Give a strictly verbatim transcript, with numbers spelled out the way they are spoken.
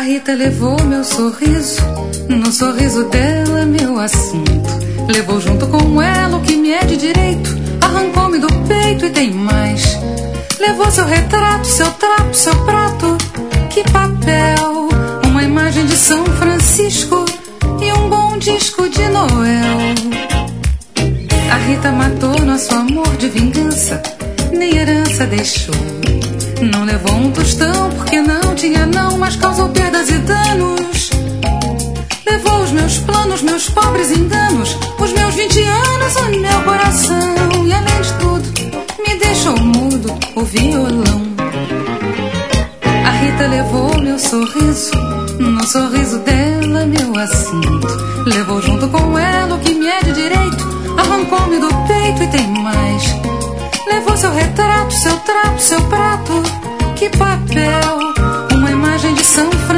Rita levou meu sorriso, no sorriso dela meu assunto. Levou junto com ela o que me é de direito, arrancou-me do peito e tem mais. Levou seu retrato, seu trapo, seu prato, que papel, uma imagem de São Francisco e um bom disco de Noel. A Rita matou nosso amor de vingança, nem herança deixou. Não levou um tostão porque não tinha não, mas causou perdas e danos. Levou os meus planos, meus pobres enganos, os meus vinte anos, o meu coração. E além de tudo, me deixou mudo o violão. A Rita levou meu sorriso, no sorriso dela meu assunto. Levou junto com ela o que me é de direito, arrancou-me do peito e tem mais. Levou seu retrato, seu trapo, seu prato, que papel, uma imagem de São Francisco